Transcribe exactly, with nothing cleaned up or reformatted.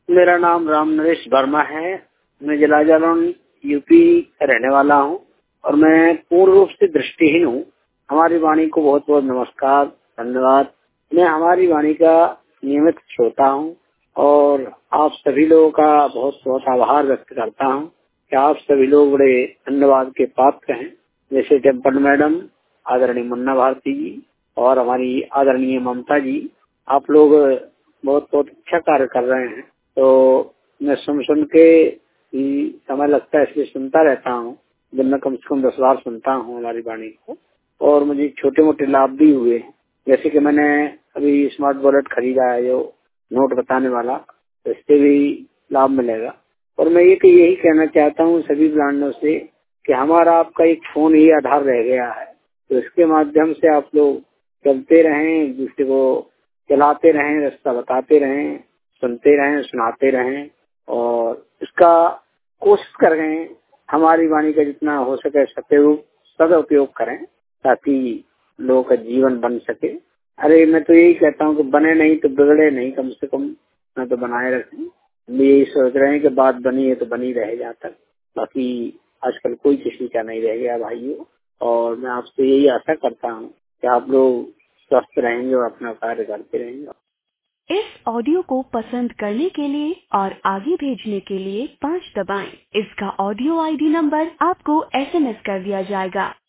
मेरा नाम राम नरेश वर्मा है। मैं जिला जालौन यूपी रहने वाला हूँ और मैं पूर्ण रूप से दृष्टिहीन हूँ। हमारी वाणी को बहुत बहुत नमस्कार, धन्यवाद। मैं हमारी वाणी का नियमित श्रोता हूँ और आप सभी लोगों का बहुत बहुत आभार व्यक्त करता हूँ कि आप सभी लोग बड़े धन्यवाद के पात्र हैं। जैसे टेम्पल मैडम, आदरणीय मुन्ना भारती जी और हमारी आदरणीय ममता जी, आप लोग बहुत बहुत अच्छा कार्य कर रहे हैं। तो मैं सुन सुन के ही समय लगता है, इसलिए सुनता रहता हूँ। दिन में कम से कम दस बार सुनता हूँ हमारी वाणी को और मुझे छोटे मोटे लाभ भी हुए। जैसे कि मैंने अभी स्मार्ट वॉलेट खरीदा है जो नोट बताने वाला, तो इससे भी लाभ मिलेगा। और मैं ये यही कहना चाहता हूँ सभी ब्रांडों से कि हमारा आपका एक फोन ही आधार रह गया है, तो इसके माध्यम से आप लोग चलते रहें, दूसरे को चलाते रहें, रास्ता बताते रहें, सुनते रहें, सुनाते रहें और इसका कोशिश करें हमारी वाणी का जितना हो सके सदुपयोग सदुपयोग करें ताकि लोगों का जीवन बन सके। अरे मैं तो यही कहता हूँ कि बने नहीं तो बिगड़े नहीं, कम से कम ना तो बनाए रखें। हम यही सोच रहे हैं कि बात बनी है तो बनी रहे जहाँ तक। बाकी आजकल कोई किसी का नहीं रह गया भाइयों, और मैं आपसे यही आशा करता हूँ कि आप लोग स्वस्थ रहेंगे और अपना कार्य करते रहेंगे। इस ऑडियो को पसंद करने के लिए और आगे भेजने के लिए पाँच दबाएं। इसका ऑडियो आईडी नंबर आपको एसएमएस कर दिया जाएगा।